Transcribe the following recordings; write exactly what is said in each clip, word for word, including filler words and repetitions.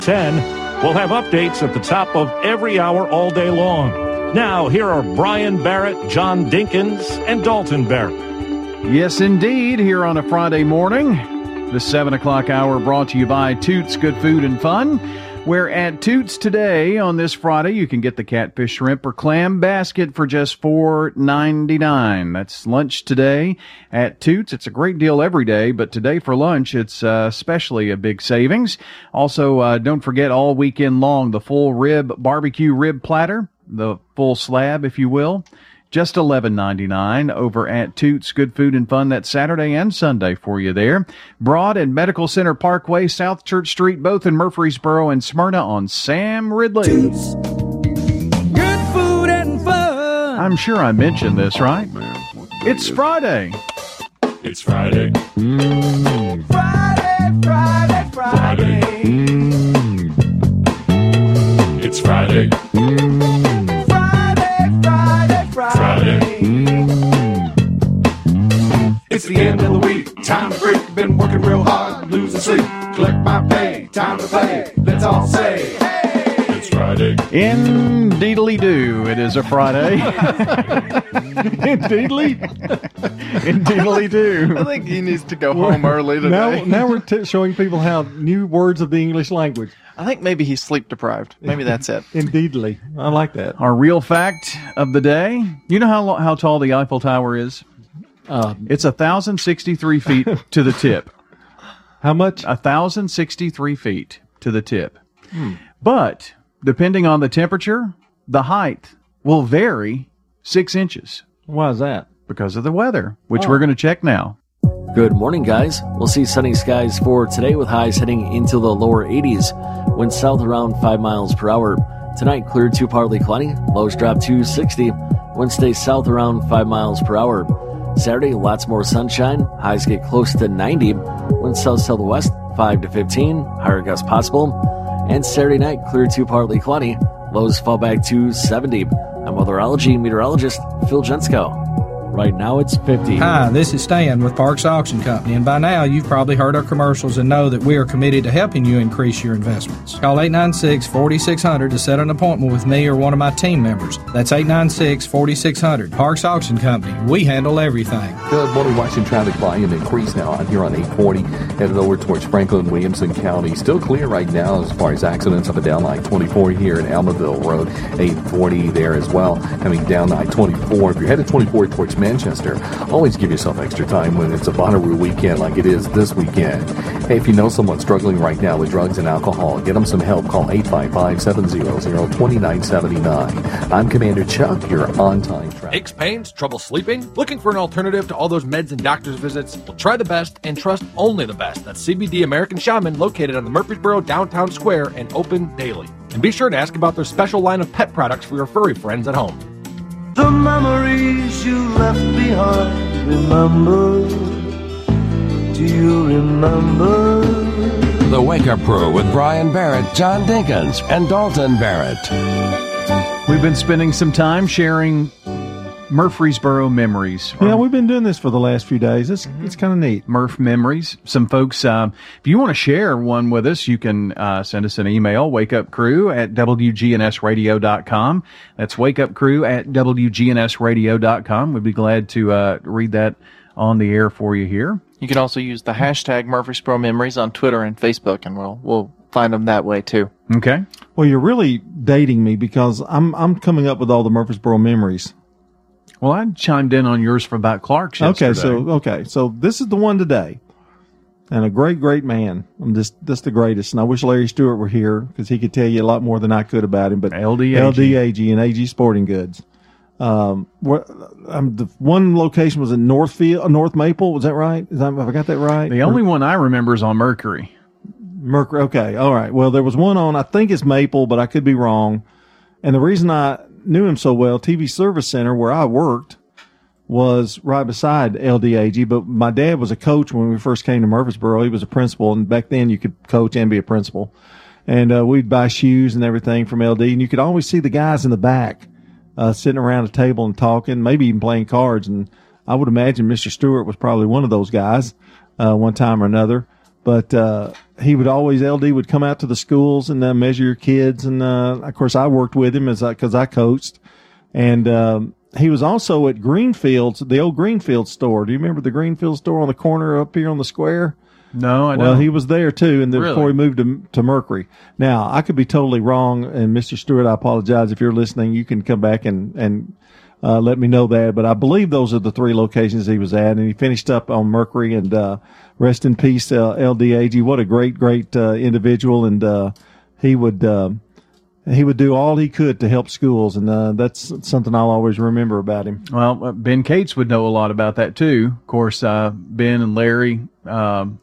ten. We'll have updates at the top of every hour all day long. Now, here are Brian Barrett, John Dinkins, and Dalton Barrett. Yes, indeed, here on a Friday morning. The seven o'clock hour brought to you by Toots Good Food and Fun, where at Toots today on this Friday you can get the catfish, shrimp, or clam basket for just four ninety-nine. That's lunch today at Toots. It's a great deal every day, but today for lunch it's uh, especially a big savings. Also, uh, don't forget all weekend long the full rib barbecue rib platter, the full slab, if you will. Just eleven ninety-nine over at Toots Good Food and Fun. That's Saturday and Sunday for you there. Broad and Medical Center Parkway, South Church Street, both in Murfreesboro and Smyrna on Sam Ridley. Toots. Good food and fun. I'm sure I mentioned this, right? It's Friday. It's Friday. Mm. Friday, Friday, Friday. Friday. Mm. It's Friday. Mm. Friday. Mm. It's the end of the week. Time to break. Been working real hard. Losing sleep. Collect my pay. Time to play. Let's all say, hey! It's Friday. Indeedly-do. It is a Friday. Indeedly. Indeedly-do. I think he needs to go home early today. Now, now we're t- showing people how new words of the English language. I think maybe he's sleep deprived. Maybe that's it. Indeedly. I like that. Our real fact of the day. You know how how tall the Eiffel Tower is? Uh, it's one thousand sixty-three feet to the tip. How much? one thousand sixty-three feet to the tip. Hmm. But, depending on the temperature, the height will vary six inches. Why is that? Because of the weather, which oh. we're going to check now. Good morning, guys. We'll see sunny skies for today with highs heading into the lower eighties. Winds south around five miles per hour. Tonight, clear to partly cloudy. Lows drop to sixty. Winds stay south around five miles per hour. Saturday, lots more sunshine. Highs get close to ninety. Winds south-southwest, five to fifteen. Higher gusts possible. And Saturday night, clear to partly cloudy. Lows fall back to seventy. I'm weatherology meteorologist Phil Jensko. Right now, it's fifty. Hi, this is Stan with Parks Auction Company, and by now you've probably heard our commercials and know that we are committed to helping you increase your investments. Call eight nine six, four six zero zero to set an appointment with me or one of my team members. That's eight nine six, four six zero zero. Parks Auction Company. We handle everything. Good morning. Watching traffic volume increase now on here on eight forty, headed over towards Franklin, Williamson County. Still clear right now as far as accidents up and down I twenty-four here at Almaville Road. eight forty there as well. Coming down I twenty-four. If you're headed twenty-four towards Manchester, always give yourself extra time when it's a Bonnaroo weekend like it is this weekend. Hey, if you know someone struggling right now with drugs and alcohol, get them some help. Call eight five five, seven zero zero, two nine seven nine. I'm Commander Chuck, your on-time traffic. Aches, pains, trouble sleeping? Looking for an alternative to all those meds and doctor's visits? Well, try the best and trust only the best. That's C B D American Shaman, located on the Murfreesboro Downtown Square and open daily. And be sure to ask about their special line of pet products for your furry friends at home. The memories you left behind, remember, do you remember? The Wake Up Crew with Brian Barrett, John Dinkins, and Dalton Barrett. We've been spending some time sharing Murfreesboro memories. Yeah, we've been doing this for the last few days. It's mm-hmm. it's kind of neat. Murph memories. Some folks, uh, if you want to share one with us, you can uh, send us an email, wakeupcrew at w g n s radio dot com. That's wakeupcrew at w g n s radio dot com. We'd be glad to uh, read that on the air for you here. You can also use the hashtag Murfreesboro Memories on Twitter and Facebook, and we'll we'll find them that way too. Okay. Well, you're really dating me because I'm I'm coming up with all the Murfreesboro memories. Well, I chimed in on yours for about Clark's yesterday. Okay, so okay, so this is the one today, and a great, great man. I'm just just the greatest, and I wish Larry Stewart were here because he could tell you a lot more than I could about him. But L D A G, L D A G and A G Sporting Goods. Um, where, um, the one location was in Northfield, North Maple. Was that right? Is that, have I got that right? The only or, one I remember is on Mercury. Mercury. Okay, all right. Well, there was one on. I think it's Maple, but I could be wrong. And the reason I knew him so well, T V Service Center, where I worked, was right beside L D A G. But my dad was a coach when we first came to Murfreesboro. He was a principal, and back then you could coach and be a principal. And uh, we'd buy shoes and everything from L D, and you could always see the guys in the back uh, sitting around a table and talking, maybe even playing cards. And I would imagine Mister Stewart was probably one of those guys uh, one time or another. but uh, he would always, L D would come out to the schools and uh, measure your kids. And, uh, of course, I worked with him as because I, I coached. And um, he was also at Greenfield's, the old Greenfield store. Do you remember the Greenfield store on the corner up here on the square? No, I don't. Well, he was there too, and then Really? before he moved to to Mercury. Now, I could be totally wrong, and Mister Stewart, I apologize if you're listening. You can come back and and uh, let me know that. But I believe those are the three locations he was at, and he finished up on Mercury. And uh, rest in peace, uh, L D A G. What a great, great uh, individual, and uh, he would. Uh, He would do all he could to help schools, and uh, that's something I'll always remember about him. Well, uh, Ben Cates would know a lot about that too. Of course, uh, Ben and Larry, um,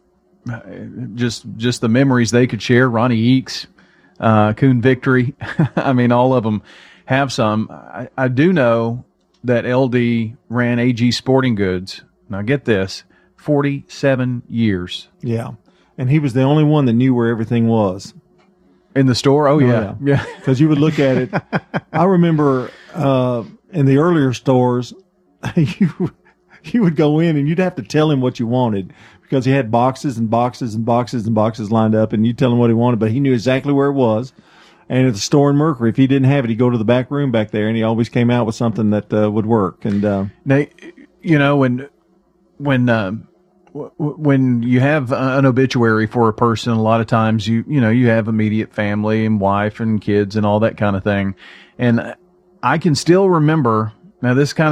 just just the memories they could share. Ronnie Eakes, uh, Coon Victory. I mean, all of them have some. I, I do know that L D ran A G Sporting Goods. Now, get this: forty-seven years. Yeah, and he was the only one that knew where everything was. In the store? Oh, yeah. Yeah. Because you would look at it. I remember uh, in the earlier stores, you you would go in and you'd have to tell him what you wanted because he had boxes and boxes and boxes and boxes lined up, and you'd tell him what he wanted, but he knew exactly where it was. And at the store in Mercury, if he didn't have it, he'd go to the back room back there, and he always came out with something that uh, would work. And uh, now, you know, when when uh, when you have an obituary for a person, a lot of times you you know you have immediate family and wife and kids and all that kind of thing. And I can still remember. Now, this kind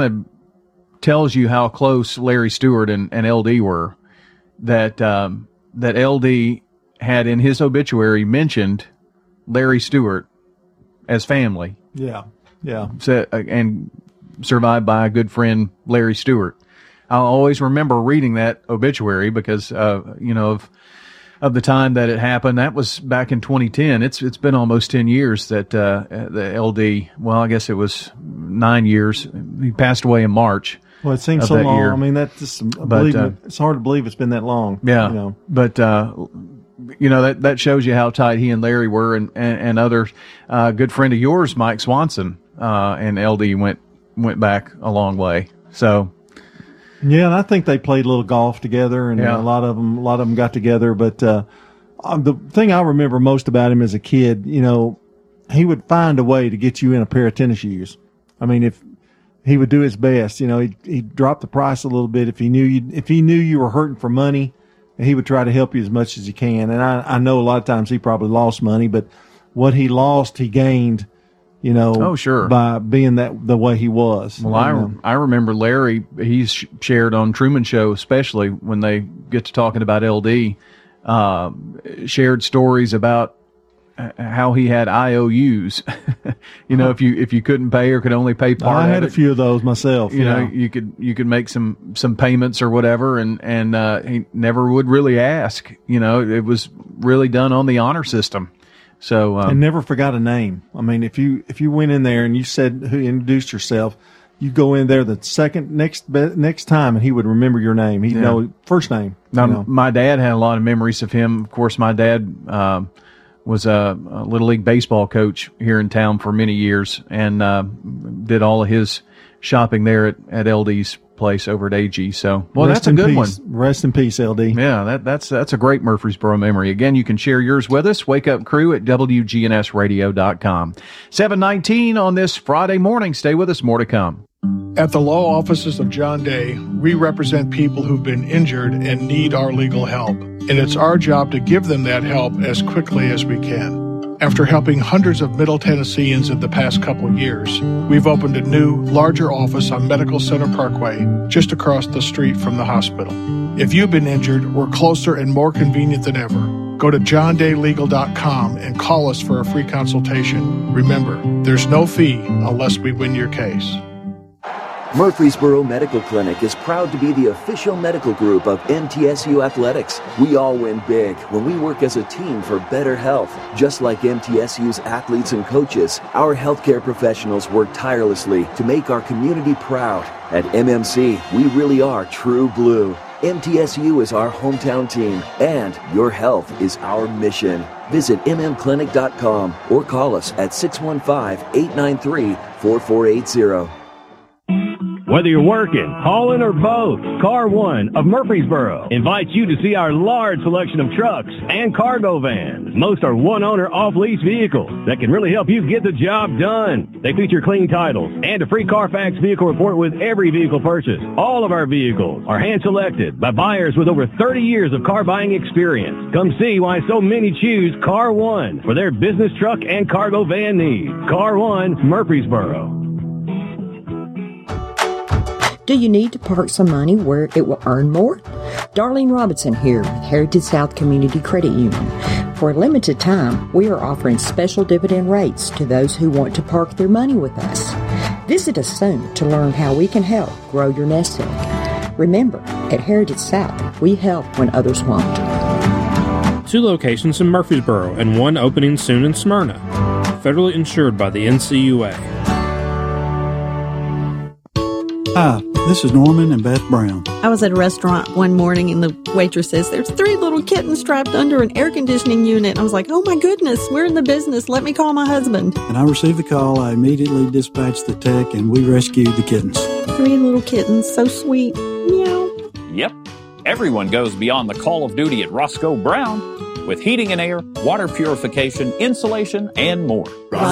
of tells you how close Larry Stewart and, and L D were. That um, that L D had in his obituary mentioned Larry Stewart as family. Yeah, yeah. So, and survived by a good friend, Larry Stewart. I'll always remember reading that obituary because, uh, you know, of of the time that it happened. That was back in twenty ten. It's it's been almost ten years that uh, the L D. Well, I guess it was nine years. He passed away in March. Well, it seems of so that long. year. I mean, that's just But, believe uh, me, it's hard to believe it's been that long. Yeah, you know. but uh, you know that that shows you how tight he and Larry were, and and, and other uh, good friend of yours, Mike Swanson, uh, and L D went went back a long way. So. Yeah, and I think they played a little golf together, and Yeah. a lot of them, a lot of them got together. But uh, um, the thing I remember most about him as a kid, you know, he would find a way to get you in a pair of tennis shoes. I mean, if he would do his best, you know, he'd, he'd drop the price a little bit if he knew you, if he knew you were hurting for money, he would try to help you as much as he can. And I, I know a lot of times he probably lost money, but what he lost, he gained. You know, Oh, sure. by being that the way he was. Well, I, You know. I remember Larry, he's sh- shared on Truman Show, especially when they get to talking about L D, uh, shared stories about uh, how he had I O Us. you know, if you if you couldn't pay or could only pay part I of had it, a few of those myself. you know, yeah. you could you could make some some payments or whatever, and and uh, he never would really ask. You know, it was really done on the honor system. So um, and never forgot a name. I mean, if you if you went in there and you said who introduced yourself, you go in there the second next be- next time, and he would remember your name. He'd Yeah. know first name. Now, you know. my dad had a lot of memories of him. Of course, my dad um, was a, a little league baseball coach here in town for many years, and uh, did all of his shopping there at, at L D's place over at A G. So, well, Rest that's a in good peace. one. Rest in peace, L D. Yeah, that, that's that's a great Murfreesboro memory. Again, you can share yours with us. Wake Up Crew at W G N S radio dot com. seven nineteen on this Friday morning. Stay with us. More to come. At the law offices of John Day, we represent people who've been injured and need our legal help. And it's our job to give them that help as quickly as we can. After helping hundreds of Middle Tennesseans in the past couple of years, we've opened a new, larger office on Medical Center Parkway, just across the street from the hospital. If you've been injured, we're closer and more convenient than ever. Go to john day legal dot com and call us for a free consultation. Remember, there's no fee unless we win your case. Murfreesboro Medical Clinic is proud to be the official medical group of M T S U Athletics. We all win big when we work as a team for better health. Just like M T S U's athletes and coaches, our healthcare professionals work tirelessly to make our community proud. At M M C, we really are true blue. M T S U is our hometown team, and your health is our mission. Visit m m clinic dot com or call us at six one five, eight nine three, four four eight zero. Whether you're working, hauling, or both, Car One of Murfreesboro invites you to see our large selection of trucks and cargo vans. Most are one-owner off-lease vehicles that can really help you get the job done. They feature clean titles and a free Carfax vehicle report with every vehicle purchase. All of our vehicles are hand-selected by buyers with over thirty years of car buying experience. Come see why so many choose Car One for their business truck and cargo van needs. Car One, Murfreesboro. Do you need to park some money where it will earn more? Darlene Robinson here with Heritage South Community Credit Union. For a limited time, we are offering special dividend rates to those who want to park their money with us. Visit us soon to learn how we can help grow your nest egg. Remember, at Heritage South, we help when others won't. Two locations in Murfreesboro and one opening soon in Smyrna. Federally insured by the N C U A. Hi, this is Norman and Beth Brown. I was at a restaurant one morning and the waitress says, there's three little kittens strapped under an air conditioning unit. I was like, oh my goodness, we're in the business. Let me call my husband. And I received the call. I immediately dispatched the tech and we rescued the kittens. Three little kittens, so sweet. Meow. Yep. Everyone goes beyond the call of duty at Roscoe Brown with heating and air, water purification, insulation, and more.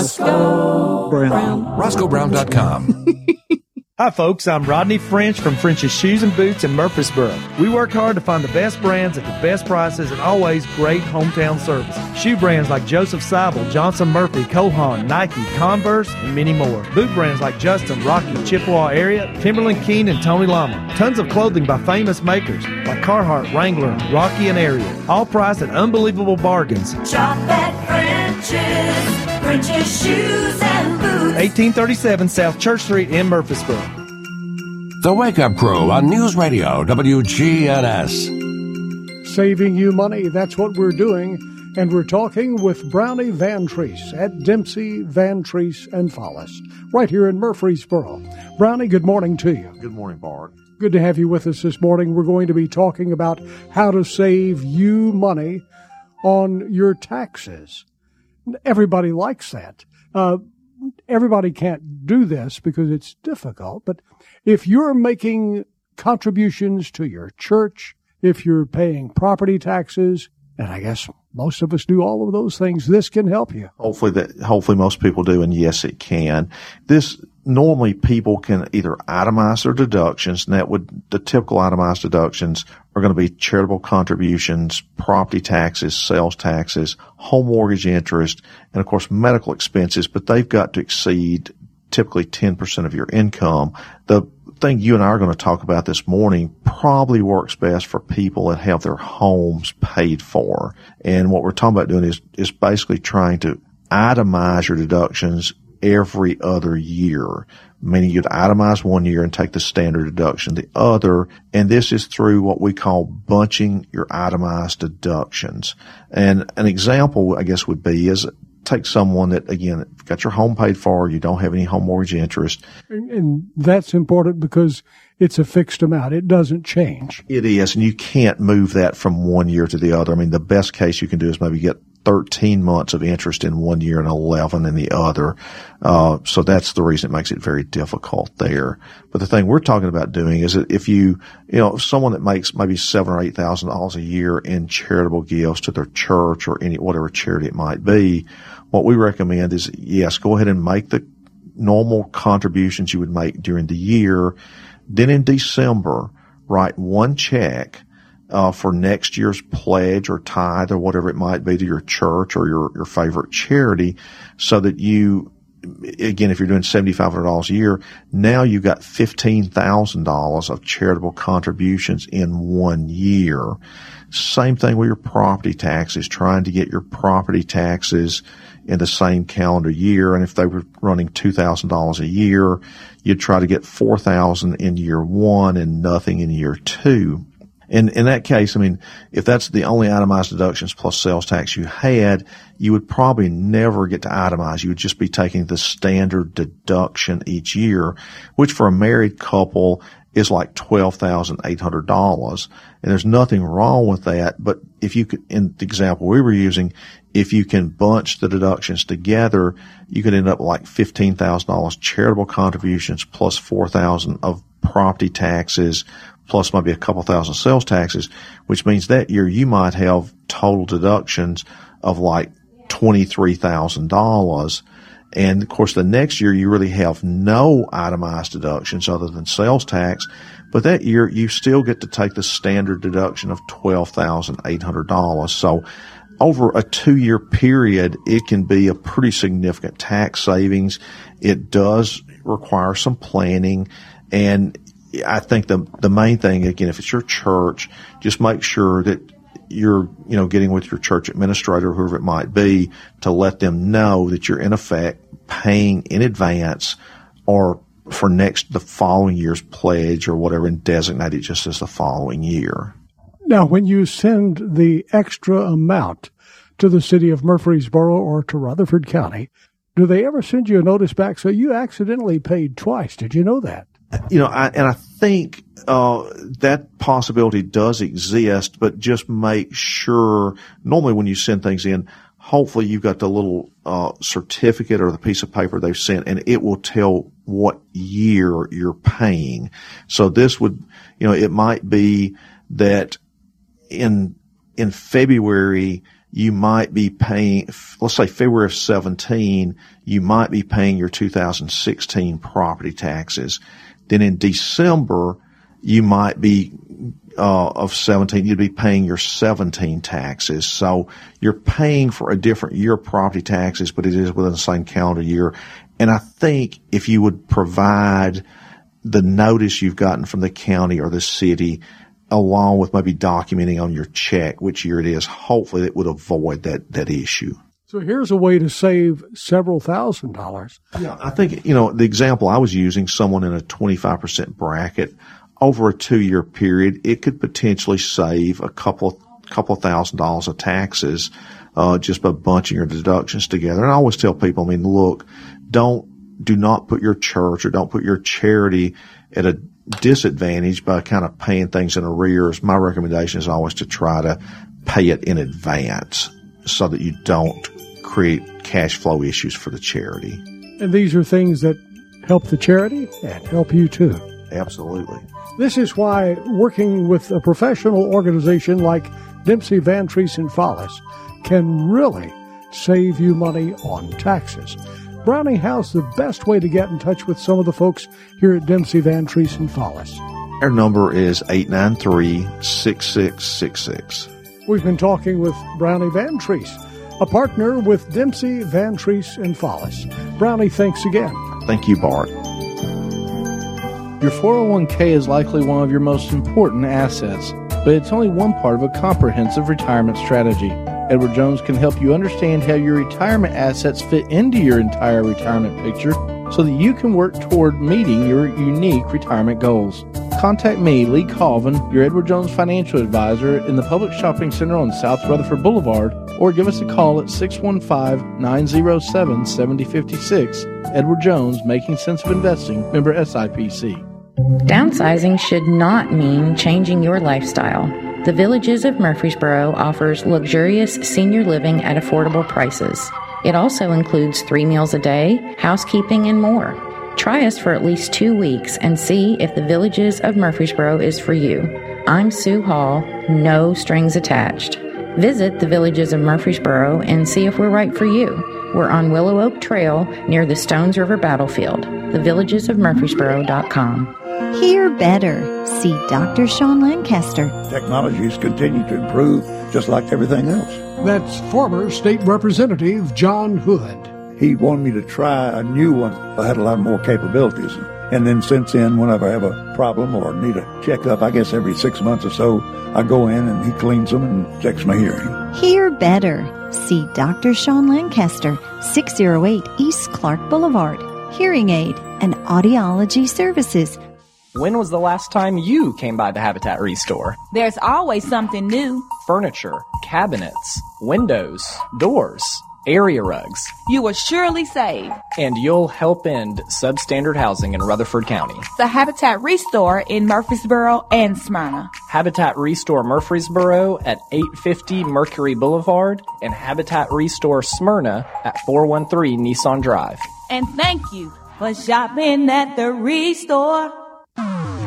Roscoe Brown. Roscoe Brown dot com. Hi folks, I'm Rodney French from French's Shoes and Boots in Murfreesboro. We work hard to find the best brands at the best prices and always great hometown service. Shoe brands like Joseph Seibel, Johnson Murphy, Kohan, Nike, Converse, and many more. Boot brands like Justin, Rocky, Chippewa area, Timberland, Keen, and Tony Lama. Tons of clothing by famous makers like Carhartt, Wrangler, Rocky, and Ariat. All priced at unbelievable bargains. Shop at French's, French's Shoes and Boots. eighteen thirty-seven South Church Street in Murfreesboro. The Wake Up Crew on News Radio W G N S. Saving you money, that's what we're doing. And we're talking with Brownie Van Treese at Dempsey, Van Treese, and Follis, right here in Murfreesboro. Brownie, good morning to you. Good morning, Bart. Good to have you with us this morning. We're going to be talking about how to save you money on your taxes. Everybody likes that. Uh, everybody can't do this because it's difficult, but if you're making contributions to your church, if you're paying property taxes, and I guess most of us do all of those things, this can help you. Hopefully that, hopefully most people do, and yes, it can. This, normally people can either itemize their deductions, and that would, the typical itemized deductions are going to be charitable contributions, property taxes, sales taxes, home mortgage interest, and of course medical expenses, but they've got to exceed typically ten percent of your income. The thing you and I are going to talk about this morning probably works best for people that have their homes paid for. And what we're talking about doing is, is basically trying to itemize your deductions every other year, meaning you'd itemize one year and take the standard deduction the other. And this is through what we call bunching your itemized deductions. And an example, I guess, would be is take someone that, again, got your home paid for, you don't have any home mortgage interest. And, and that's important because it's a fixed amount. It doesn't change. It is, and you can't move that from one year to the other. I mean, the best case you can do is maybe get thirteen months of interest in one year and eleven in the other. Uh, so that's the reason it makes it very difficult there. But the thing we're talking about doing is that if you, you know, someone that makes maybe seven or eight thousand dollars a year in charitable gifts to their church or any, whatever charity it might be, what we recommend is, yes, go ahead and make the normal contributions you would make during the year. Then in December, write one check Uh, for next year's pledge or tithe or whatever it might be to your church or your, your favorite charity, so that you, again, if you're doing seven thousand five hundred dollars a year, now you've got fifteen thousand dollars of charitable contributions in one year. Same thing with your property taxes, trying to get your property taxes in the same calendar year. And if they were running two thousand dollars a year, you'd try to get four thousand dollars in year one and nothing in year two. In, in that case, I mean, if that's the only itemized deductions plus sales tax you had, you would probably never get to itemize. You would just be taking the standard deduction each year, which for a married couple is like twelve thousand eight hundred dollars. And there's nothing wrong with that. But if you could, in the example we were using, if you can bunch the deductions together, you could end up like fifteen thousand dollars charitable contributions plus four thousand dollars of property taxes plus maybe a couple thousand sales taxes, which means that year you might have total deductions of like twenty-three thousand dollars. And of course, the next year you really have no itemized deductions other than sales tax. But that year you still get to take the standard deduction of twelve thousand eight hundred dollars. So over a two year period, it can be a pretty significant tax savings. It does require some planning. And I think the, the main thing, again, if it's your church, just make sure that you're, you know, getting with your church administrator, whoever it might be, to let them know that you're in effect paying in advance or for next, the following year's pledge or whatever, and designate it just as the following year. Now, when you send the extra amount to the city of Murfreesboro or to Rutherford County, do they ever send you a notice back? So you accidentally paid twice. Did you know that? You know, I, and I think uh that possibility does exist, but just make sure, normally when you send things in, hopefully you've got the little uh certificate or the piece of paper they've sent, and it will tell what year you're paying. So this would, you know, it might be that in in February you might be paying, let's say February of seventeen, you might be paying your two thousand sixteen property taxes. Then in December, you might be, uh, of seventeen, you'd be paying your seventeen taxes. So you're paying for a different year of property taxes, but it is within the same calendar year. And I think if you would provide the notice you've gotten from the county or the city, along with maybe documenting on your check which year it is, hopefully it would avoid that, that issue. So here's a way to save several thousand dollars. Yeah, I think, you know, the example I was using, someone in a twenty-five percent bracket, over a two-year period, it could potentially save a couple, couple thousand dollars of taxes, uh, just by bunching your deductions together. And I always tell people, I mean, look, don't, do not put your church or don't put your charity at a disadvantage by kind of paying things in arrears. My recommendation is always to try to pay it in advance so that you don't create cash flow issues for the charity. And these are things that help the charity and help you too. Absolutely. This is why working with a professional organization like Dempsey, Van Treese and Follis can really save you money on taxes. Brownie, how's the best way to get in touch with some of the folks here at Dempsey, Van Treese and Follis? Our number is eight nine three, six six six six. We've been talking with Brownie Van Treese, a partner with Dempsey, Van Treese and Follis. Brownie, thanks again. Thank you, Bart. Your four oh one k is likely one of your most important assets, but it's only one part of a comprehensive retirement strategy. Edward Jones can help you understand how your retirement assets fit into your entire retirement picture so that you can work toward meeting your unique retirement goals. Contact me, Lee Colvin, your Edward Jones financial advisor in the Public Shopping Center on South Rutherford Boulevard, or give us a call at six one five, nine oh seven, seven oh five six. Edward Jones, Making Sense of Investing, member S I P C. Downsizing should not mean changing your lifestyle. The Villages of Murfreesboro offers luxurious senior living at affordable prices. It also includes three meals a day, housekeeping, and more. Try us for at least two weeks and see if the Villages of Murfreesboro is for you. I'm Sue Hall, no strings attached. Visit the Villages of Murfreesboro and see if we're right for you. We're on Willow Oak Trail near the Stones River Battlefield. the villages of murfreesboro dot com. Hear better. See Doctor Sean Lancaster. Technologies continue to improve just like everything else. That's former State Representative John Hood. He wanted me to try a new one that had a lot more capabilities. And then since then, whenever I have a problem or need a checkup, I guess every six months or so, I go in and he cleans them and checks my hearing. Hear better. See Doctor Sean Lancaster, six oh eight East Clark Boulevard. Hearing aid and audiology services. When was the last time you came by the Habitat Restore? There's always something new. Furniture, cabinets, windows, doors, area rugs. You will surely save. And you'll help end substandard housing in Rutherford County. The Habitat Restore in Murfreesboro and Smyrna. Habitat Restore Murfreesboro at eight fifty Mercury Boulevard and Habitat Restore Smyrna at four one three Nissan Drive. And thank you for shopping at the Restore.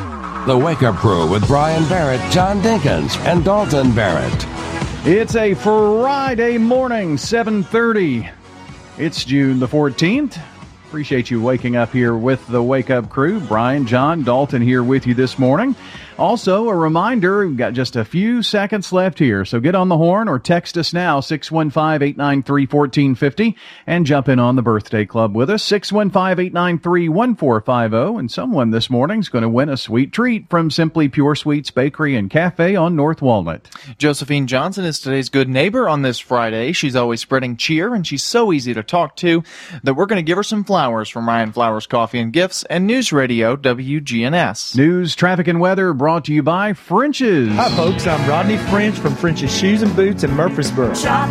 The Wake Up Crew with Brian Barrett, John Dinkins, and Dalton Barrett. It's a Friday morning, seven thirty. It's June the fourteenth. Appreciate you waking up here with the Wake Up Crew. Brian, John, Dalton here with you this morning. Also, a reminder, we've got just a few seconds left here, so get on the horn or text us now, six one five, eight nine three, one four five zero, and jump in on the birthday club with us, six one five, eight nine three, one four five zero, and someone this morning is going to win a sweet treat from Simply Pure Sweets Bakery and Cafe on North Walnut. Josephine Johnson is today's good neighbor on this Friday. She's always spreading cheer, and she's so easy to talk to that we're going to give her some flowers from Ryan Flowers Coffee and Gifts and News Radio W G N S. News, traffic, and weather brought to you by French's. Hi, folks. I'm Rodney French from French's Shoes and Boots in Murfreesboro. Shop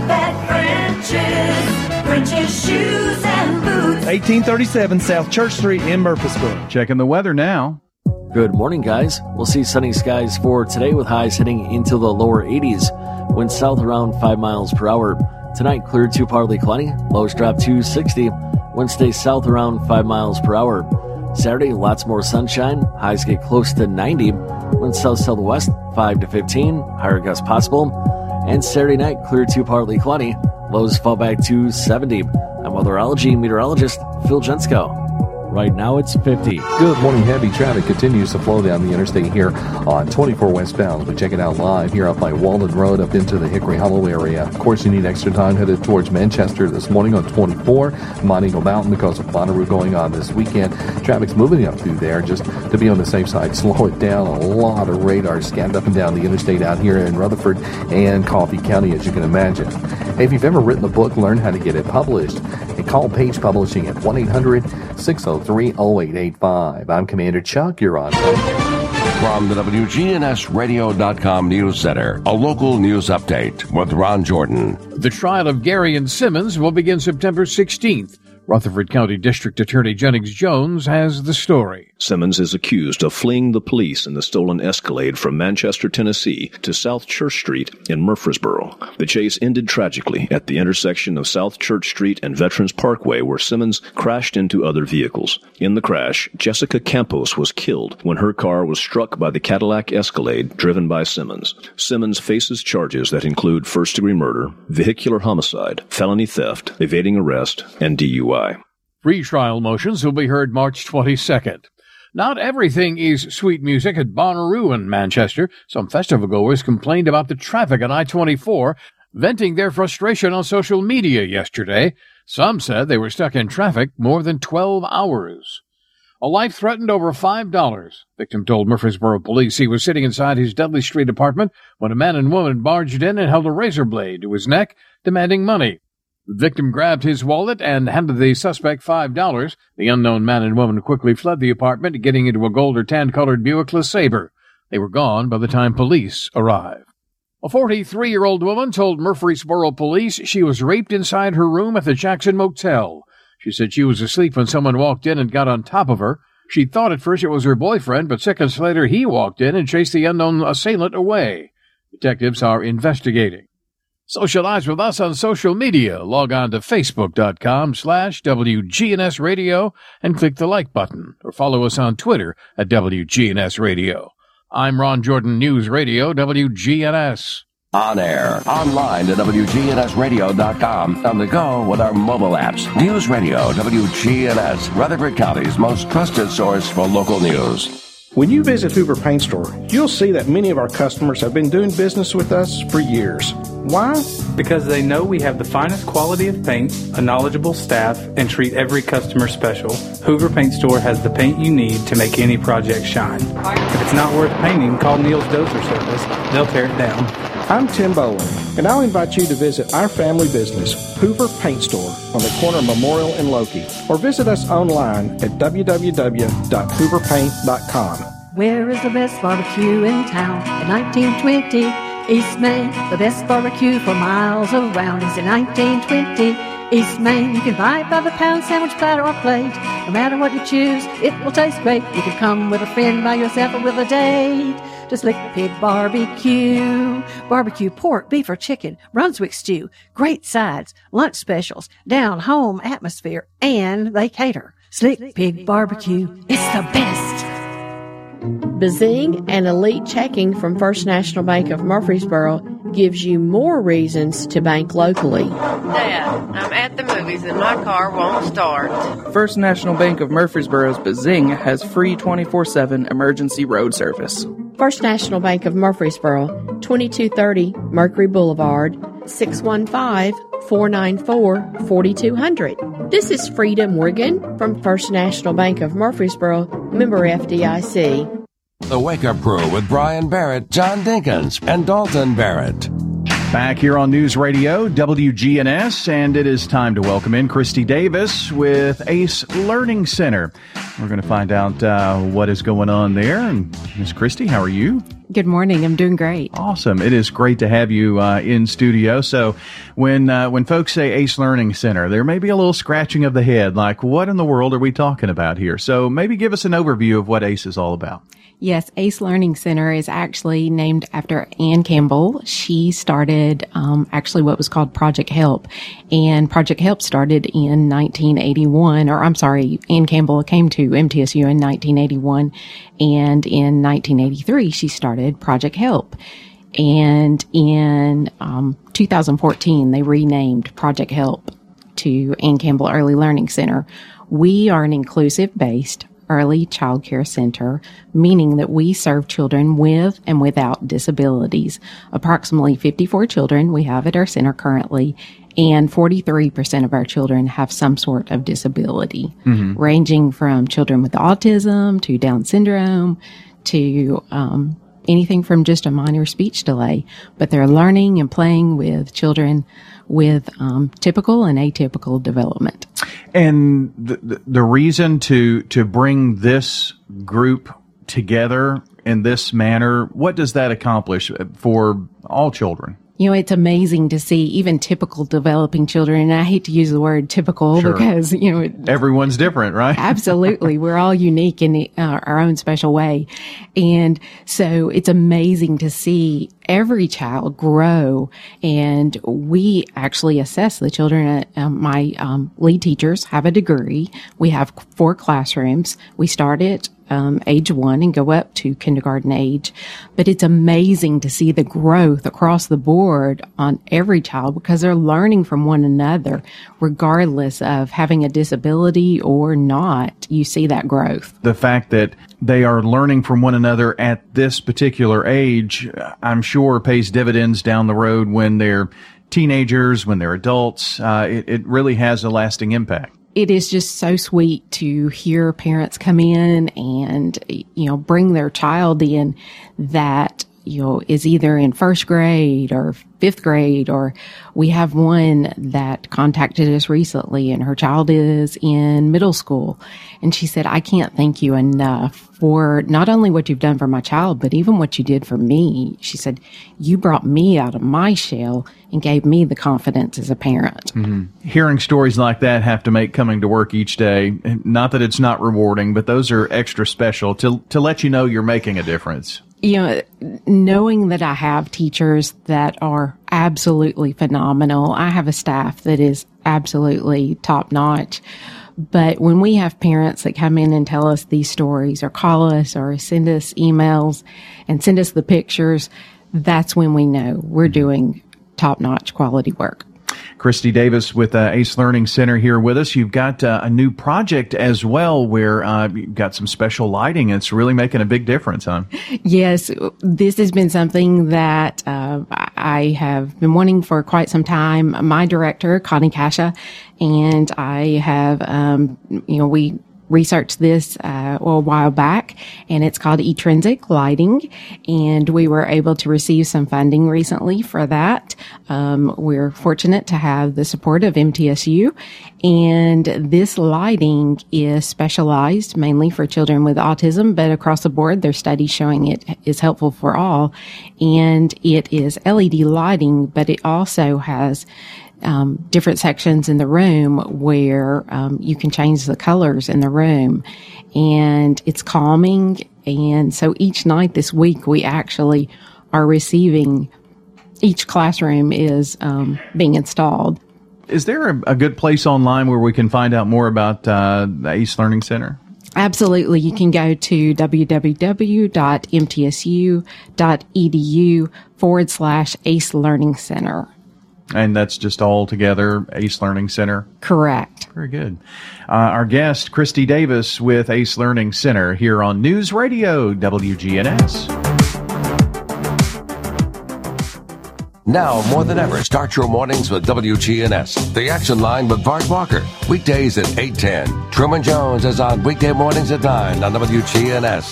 at French's, French's Shoes and Boots. eighteen thirty-seven South Church Street in Murfreesboro. Checking the weather now. Good morning, guys. We'll see sunny skies for today with highs hitting into the lower eighties. Winds south around five miles per hour. Tonight, clear to partly cloudy. Lows drop to sixty. Winds stay south around five miles per hour. Saturday, lots more sunshine. Highs get close to ninety. Winds south-southwest, five to fifteen. Higher gusts possible. And Saturday night, clear to partly cloudy. Lows fall back to seventy. I'm weatherology meteorologist Phil Jensko. Right now, it's fifty. Good morning. Heavy traffic continues to flow down the interstate here on twenty-four westbound. We check it out live here up by Walden Road up into the Hickory Hollow area. Of course, you need extra time headed towards Manchester this morning on twenty-four. Monteagle Mountain because of Bonnaroo going on this weekend. Traffic's moving up through there. Just to be on the safe side, slow it down. A lot of radar scanned up and down the interstate out here in Rutherford and Coffee County, as you can imagine. Hey, if you've ever written a book, learn how to get it published. And call Page Publishing at one eight hundred, six oh three, oh eight eight five. I'm Commander Chuck. You're on. From the W G N S radio dot com News Center, a local news update with Ron Jordan. The trial of Gary and Simmons will begin September sixteenth. Rutherford County District Attorney Jennings Jones has the story. Simmons is accused of fleeing the police in the stolen Escalade from Manchester, Tennessee to South Church Street in Murfreesboro. The chase ended tragically at the intersection of South Church Street and Veterans Parkway, where Simmons crashed into other vehicles. In the crash, Jessica Campos was killed when her car was struck by the Cadillac Escalade driven by Simmons. Simmons faces charges that include first-degree murder, vehicular homicide, felony theft, evading arrest, and D U I. Pre-trial motions will be heard March twenty-second. Not everything is sweet music at Bonnaroo in Manchester. Some festival-goers complained about the traffic on I twenty-four, venting their frustration on social media yesterday. Some said they were stuck in traffic more than twelve hours. A life threatened over five dollars. Victim told Murfreesboro police he was sitting inside his Dudley Street apartment when a man and woman barged in and held a razor blade to his neck, demanding money. The victim grabbed his wallet and handed the suspect five dollars. The unknown man and woman quickly fled the apartment, getting into a gold or tan-colored Buick LeSabre. They were gone by the time police arrived. A forty-three-year-old woman told Murfreesboro police she was raped inside her room at the Jackson Motel. She said she was asleep when someone walked in and got on top of her. She thought at first it was her boyfriend, but seconds later he walked in and chased the unknown assailant away. Detectives are investigating. Socialize with us on social media. Log on to Facebook.com slash WGNS Radio and click the like button, or follow us on Twitter at W G N S Radio. I'm Ron Jordan, News Radio, W G N S. On air, online at W G N S radio dot com, on the go with our mobile apps. News Radio, W G N S, Rutherford County's most trusted source for local news. When you visit Hoover Paint Store, you'll see that many of our customers have been doing business with us for years. Why? Because they know we have the finest quality of paint, a knowledgeable staff, and treat every customer special. Hoover Paint Store has the paint you need to make any project shine. If it's not worth painting, call Neil's Dozer Service. They'll tear it down. I'm Tim Bowling, and I'll invite you to visit our family business, Hoover Paint Store, on the corner of Memorial and Loki, or visit us online at w w w dot hoover paint dot com. Where is the best barbecue in town? In nineteen twenty, East Main. The best barbecue for miles around is in nineteen twenty, East Main. You can buy it by the pound, sandwich, platter, or plate. No matter what you choose, it will taste great. You can come with a friend, by yourself, or with a date. Just Lick Pig Barbecue. Barbecue pork, beef, or chicken, Brunswick stew, great sides, lunch specials, down-home atmosphere, and they cater. Slick Pig Barbecue, it's the best. Bazing and Elite Checking from First National Bank of Murfreesboro gives you more reasons to bank locally. Dad, I'm at the movies and my car won't start. First National Bank of Murfreesboro's Bazing has free twenty-four seven emergency road service. First National Bank of Murfreesboro, twenty-two thirty Mercury Boulevard, six one five, four nine four, four two zero zero. This is Frida Morgan from First National Bank of Murfreesboro, member F D I C. The Wake Up Crew with Brian Barrett, John Dinkins, and Dalton Barrett. Back here on News Radio, W G N S, and it is time to welcome in Christy Davis with ACE Learning Center. We're going to find out uh, what is going on there. And Miss Christy, how are you? Good morning. I'm doing great. Awesome. It is great to have you uh, in studio. So when uh, when folks say ACE Learning Center, there may be a little scratching of the head, like what in the world are we talking about here? So maybe give us an overview of what ACE is all about. Yes, ACE Learning Center is actually named after Ann Campbell. She started um, actually what was called Project Help, and Project Help started in nineteen eighty-one, or I'm sorry, Ann Campbell came to M T S U in nineteen eighty-one, and in nineteen eighty-three she started Project Help. And in um, two thousand fourteen, they renamed Project Help to Ann Campbell Early Learning Center. We are an inclusive-based early child care center, meaning that we serve children with and without disabilities. Approximately fifty-four children we have at our center currently, and forty-three percent of our children have some sort of disability, mm-hmm. ranging from children with autism to Down syndrome to um, anything from just a minor speech delay. But they're learning and playing with children with um, typical and atypical development. And the, the reason to to bring this group together in this manner, what does that accomplish for all children? You know, it's amazing to see even typical developing children, and I hate to use the word typical sure. because, you know, it, everyone's different, right? Absolutely. We're all unique in uh, our own special way. And so it's amazing to see every child grow, and we actually assess the children. Uh, my um, lead teachers have a degree. We have four classrooms. We start at Um, age one and go up to kindergarten age. But it's amazing to see the growth across the board on every child because they're learning from one another, regardless of having a disability or not. You see that growth. The fact that they are learning from one another at this particular age, I'm sure pays dividends down the road when they're teenagers, when they're adults. Uh, it, it really has a lasting impact. It is just so sweet to hear parents come in and, you know, bring their child in that, you know, is either in first grade or fifth grade, or we have one that contacted us recently and her child is in middle school. And she said, I can't thank you enough for not only what you've done for my child, but even what you did for me. She said, you brought me out of my shell and gave me the confidence as a parent. Mm-hmm. Hearing stories like that have to make coming to work each day, not that it's not rewarding, but those are extra special to to let you know you're making a difference. You know, knowing that I have teachers that are absolutely phenomenal. I have a staff that is absolutely top notch. But when we have parents that come in and tell us these stories or call us or send us emails and send us the pictures, that's when we know we're doing top notch quality work. Christy Davis with uh, ACE Learning Center here with us. You've got uh, a new project as well where uh, you've got some special lighting. It's really making a big difference, huh? Yes, this has been something that uh, I have been wanting for quite some time. My director, Connie Kasha, and I have, um, you know, we researched this uh, a while back, and it's called Etrinsic Lighting, and we were able to receive some funding recently for that. Um, we're fortunate to have the support of M T S U, and this lighting is specialized mainly for children with autism, but across the board, there's studies showing it is helpful for all, and it is L E D lighting, but it also has Um, different sections in the room where um, you can change the colors in the room, and it's calming. And so each night this week, we actually are receiving, each classroom is um, being installed. Is there a, a good place online where we can find out more about uh, the ACE Learning Center? Absolutely. You can go to www.mtsu.edu forward slash ACE Learning Center. And that's just all together, ACE Learning Center? Correct. Very good. Uh, our guest, Christy Davis with ACE Learning Center here on News Radio W G N S. Now, more than ever, start your mornings with W G N S. The Action Line with Bart Walker. Weekdays at eight ten. Truman Jones is on weekday mornings at nine on W G N S.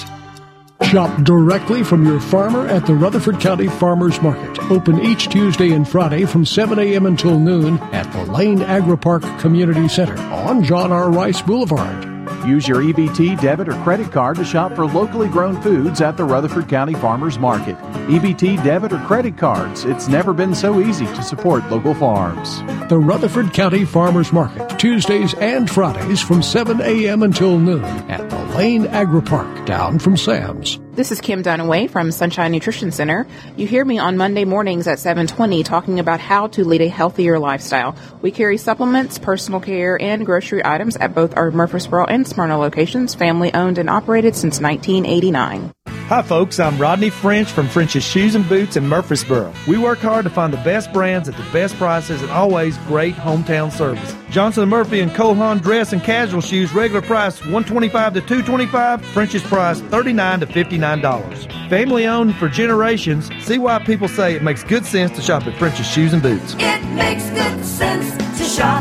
Shop directly from your farmer at the Rutherford County Farmers Market. Open each Tuesday and Friday from seven a.m. until noon at the Lane Agri-Park Community Center on John R. Rice Boulevard. Use your E B T debit or credit card to shop for locally grown foods at the Rutherford County Farmers Market. E B T debit or credit cards. It's never been so easy to support local farms. The Rutherford County Farmers Market, Tuesdays and Fridays from seven a.m. until noon at the Lane Agri-Park down from Sam's. This is Kim Dunaway from Sunshine Nutrition Center. You hear me on Monday mornings at seven twenty talking about how to lead a healthier lifestyle. We carry supplements, personal care, and grocery items at both our Murfreesboro and Smyrna locations, family owned and operated since nineteen eighty-nine. Hi folks, I'm Rodney French from French's Shoes and Boots in Murfreesboro. We work hard to find the best brands at the best prices and always great hometown service. Johnson and Murphy and Cole Haan dress and casual shoes, regular price one twenty-five to two twenty-five, French's price thirty-nine to fifty-nine dollars. Family owned for generations. See why people say it makes good sense to shop at French's Shoes and Boots. It makes good sense to shop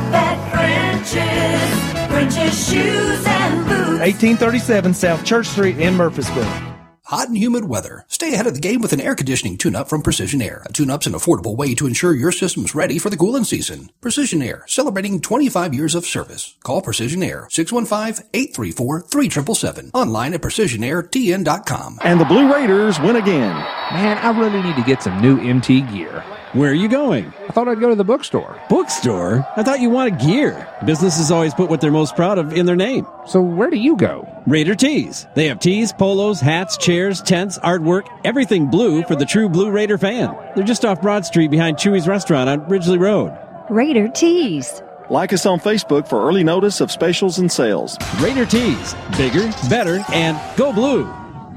at French's. French's Shoes and Boots. eighteen thirty-seven South Church Street in Murfreesboro. Hot and humid weather. Stay ahead of the game with an air conditioning tune-up from Precision Air. A tune-up's an affordable way to ensure your system's ready for the cooling season. Precision Air, celebrating twenty-five years of service. Call Precision Air, six one five, eight three four, three seven seven seven. Online at precision air t n dot com. And the Blue Raiders win again. Man, I really need to get some new M T gear. Where are you going? I thought I'd go to the bookstore. Bookstore? I thought you wanted gear. Businesses always put what they're most proud of in their name. So where do you go? Raider Tees. They have tees, polos, hats, chairs, tents, artwork, everything blue for the true Blue Raider fan. They're just off Broad Street behind Chewy's Restaurant on Ridgely Road. Raider Tees. Like us on Facebook for early notice of specials and sales. Raider Tees. Bigger, better, and go blue.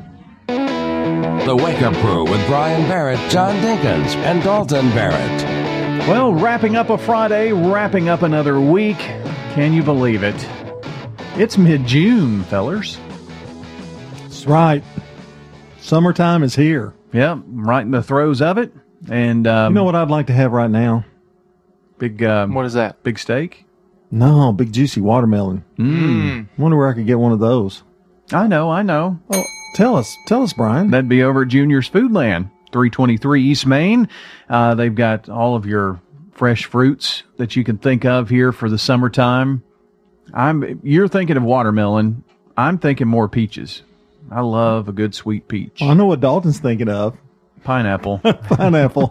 The Wake Up Crew with Brian Barrett, John Dinkins, and Dalton Barrett. Well, wrapping up a Friday, wrapping up another week. Can you believe it? It's mid-June, fellers. That's right. Summertime is here. Yeah, right in the throes of it. And um, you know what I'd like to have right now? Big. Um, what is that? Big steak? No, big juicy watermelon. Mm. Wonder where I could get one of those. I know, I know. Oh, tell us, tell us, Brian. That'd be over at Junior's Foodland, three twenty-three East Main. Uh, they've got all of your fresh fruits that you can think of here for the summertime. I'm. You're thinking of watermelon. I'm thinking more peaches. I love a good sweet peach. Well, I know what Dalton's thinking of. Pineapple. Pineapple.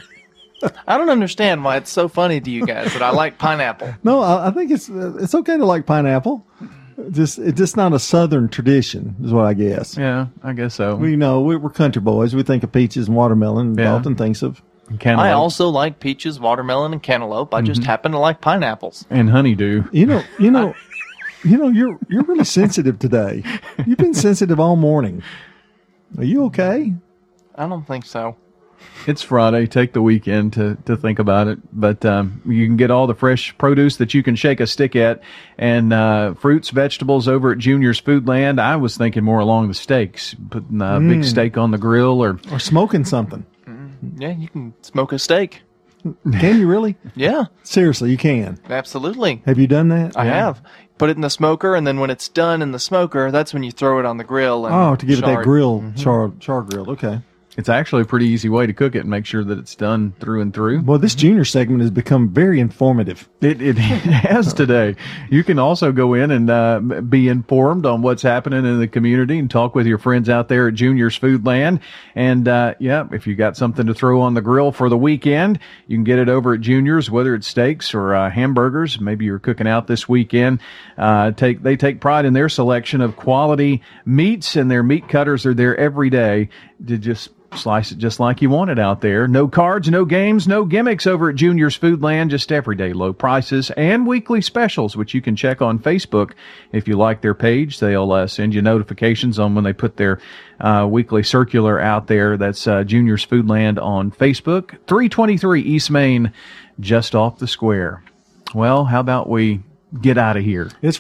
I don't understand why it's so funny to you guys, but I like pineapple. No, I, I think it's uh, it's okay to like pineapple. Just it's just not a Southern tradition, is what I guess. Yeah, I guess so. We know we, we're country boys. We think of peaches and watermelon. And yeah. Dalton thinks of cantaloupe. I also like peaches, watermelon, and cantaloupe. I just mm-hmm. happen to like pineapples and honeydew. You know, you know, you know. You're you're really sensitive today. You've been sensitive all morning. Are you okay? I don't think so. It's Friday. Take the weekend to, to think about it. But um, you can get all the fresh produce that you can shake a stick at, and uh, fruits, vegetables over at Junior's Foodland. I was thinking more along the steaks, putting a mm. big steak on the grill, or or smoking something. Mm. Yeah, you can smoke a steak. Can you really? Yeah. Seriously, you can. Absolutely. Have you done that? I yeah. have. Put it in the smoker, and then when it's done in the smoker, that's when you throw it on the grill. And oh, to give char it that grill, mm-hmm. char char grill. Okay. It's actually a pretty easy way to cook it and make sure that it's done through and through. Well, this junior segment has become very informative. It it has today. You can also go in and uh, be informed on what's happening in the community and talk with your friends out there at Junior's Foodland. And, uh, yeah, if you got something to throw on the grill for the weekend, you can get it over at Junior's, whether it's steaks or uh, hamburgers. Maybe you're cooking out this weekend. Uh, take They take pride in their selection of quality meats, and their meat cutters are there every day to just slice it just like you want it out there. No cards, no games, no gimmicks over at Junior's Foodland. Just everyday low price. prices and weekly specials, which you can check on Facebook. If you like their page, they'll uh, send you notifications on when they put their uh, weekly circular out there. That's uh, Junior's Foodland on Facebook, three twenty-three East Main, just off the square. Well, how about we get out of here? It's